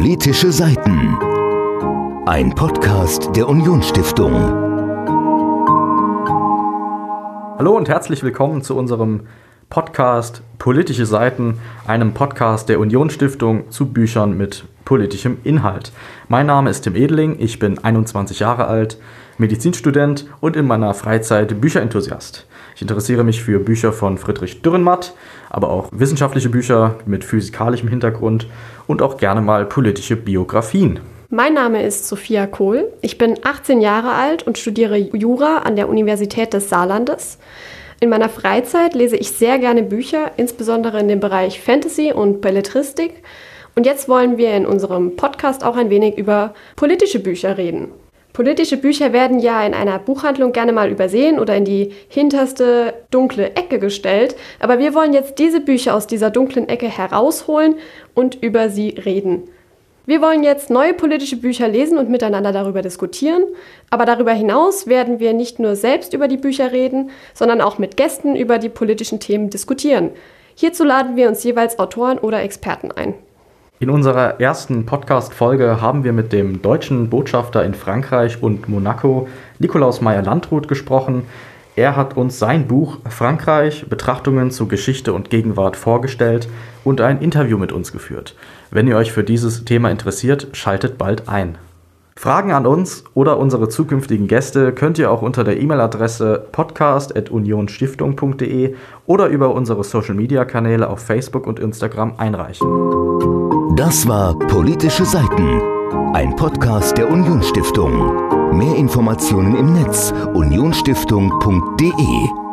Politische Seiten. Ein Podcast der Unionsstiftung. Hallo und herzlich willkommen zu unserem Podcast Politische Seiten, einem Podcast der Unionsstiftung zu Büchern mit politischem Inhalt. Mein Name ist Tim Edeling, ich bin 21 Jahre alt, Medizinstudent und in meiner Freizeit Bücherenthusiast. Ich interessiere mich für Bücher von Friedrich Dürrenmatt, aber auch wissenschaftliche Bücher mit physikalischem Hintergrund und auch gerne mal politische Biografien. Mein Name ist Sophia Kohl, ich bin 18 Jahre alt und studiere Jura an der Universität des Saarlandes. In meiner Freizeit lese ich sehr gerne Bücher, insbesondere in dem Bereich Fantasy und Belletristik. Und jetzt wollen wir in unserem Podcast auch ein wenig über politische Bücher reden. Politische Bücher werden ja in einer Buchhandlung gerne mal übersehen oder in die hinterste dunkle Ecke gestellt. Aber wir wollen jetzt diese Bücher aus dieser dunklen Ecke herausholen und über sie reden. Wir wollen jetzt neue politische Bücher lesen und miteinander darüber diskutieren. Aber darüber hinaus werden wir nicht nur selbst über die Bücher reden, sondern auch mit Gästen über die politischen Themen diskutieren. Hierzu laden wir uns jeweils Autoren oder Experten ein. In unserer ersten Podcast-Folge haben wir mit dem deutschen Botschafter in Frankreich und Monaco, Nikolaus Meyer-Landrut, gesprochen. Er hat uns sein Buch Frankreich, Betrachtungen zu Geschichte und Gegenwart vorgestellt und ein Interview mit uns geführt. Wenn ihr euch für dieses Thema interessiert, schaltet bald ein. Fragen an uns oder unsere zukünftigen Gäste könnt ihr auch unter der E-Mail-Adresse podcast@unionsstiftung.de oder über unsere Social-Media-Kanäle auf Facebook und Instagram einreichen. Das war Politische Seiten, ein Podcast der Unionsstiftung. Mehr Informationen im Netz unionsstiftung.de